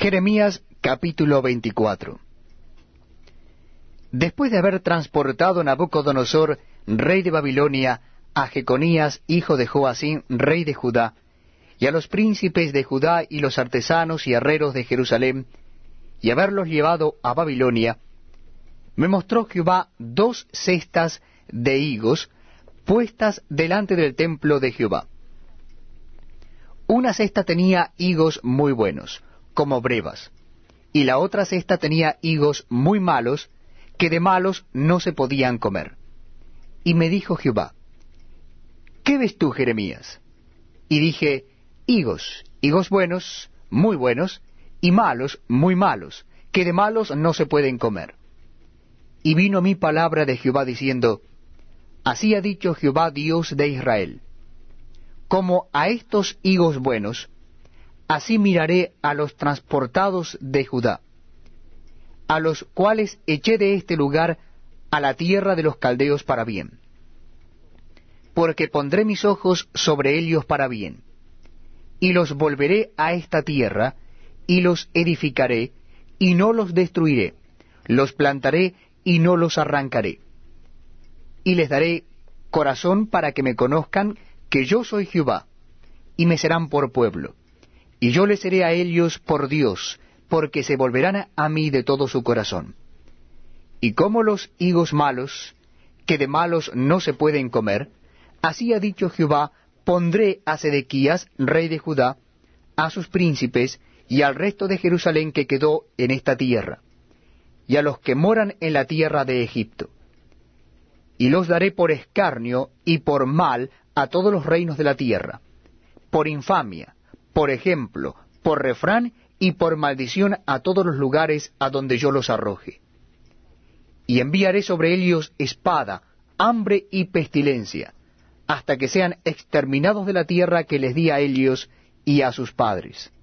Jeremías capítulo 24. Después de haber transportado Nabucodonosor, rey de Babilonia, a Jeconías, hijo de Joacim, rey de Judá, y a los príncipes de Judá y los artesanos y herreros de Jerusalén, y haberlos llevado a Babilonia, me mostró Jehová 2 cestas de higos puestas delante del templo de Jehová. Una cesta tenía higos muy buenos, como brevas, y la otra cesta tenía higos muy malos, que de malos no se podían comer. Y me dijo Jehová, ¿qué ves tú, Jeremías? Y dije, higos buenos, muy buenos, y malos, muy malos, que de malos no se pueden comer. Y vino a mí palabra de Jehová diciendo, así ha dicho Jehová Dios de Israel, como a estos higos buenos, así miraré a los transportados de Judá, a los cuales eché de este lugar a la tierra de los caldeos para bien. Porque pondré mis ojos sobre ellos para bien, y los volveré a esta tierra, y los edificaré, y no los destruiré, los plantaré, y no los arrancaré. Y les daré corazón para que me conozcan que yo soy Jehová, y me serán por pueblo, y yo les seré a ellos por Dios, porque se volverán a mí de todo su corazón. Y como los higos malos, que de malos no se pueden comer, así ha dicho Jehová, pondré a Sedequías, rey de Judá, a sus príncipes, y al resto de Jerusalén que quedó en esta tierra, y a los que moran en la tierra de Egipto. Y los daré por escarnio y por mal a todos los reinos de la tierra, por infamia, por ejemplo, por refrán y por maldición a todos los lugares a donde yo los arroje. Y enviaré sobre ellos espada, hambre y pestilencia, hasta que sean exterminados de la tierra que les di a ellos y a sus padres.